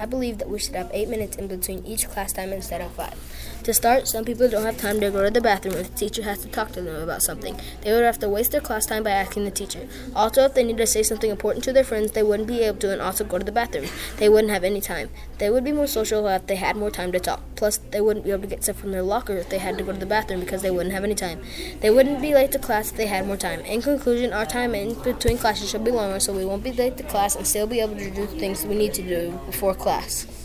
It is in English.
I believe that we should have 8 minutes in between each class time instead of 5. To start, some people don't have time to go to the bathroom if the teacher has to talk to them about something. They would have to waste their class time by asking the teacher. Also, if they need to say something important to their friends, they wouldn't be able to and also go to the bathroom. They wouldn't have any time. They would be more social if they had more time to talk. Plus, they wouldn't be able to get stuff from their locker if they had to go to the bathroom because they wouldn't have any time. They wouldn't be late to class if they had more time. In conclusion, our time in between classes should be longer so we won't be late to class and still be able to do things we need to do before class.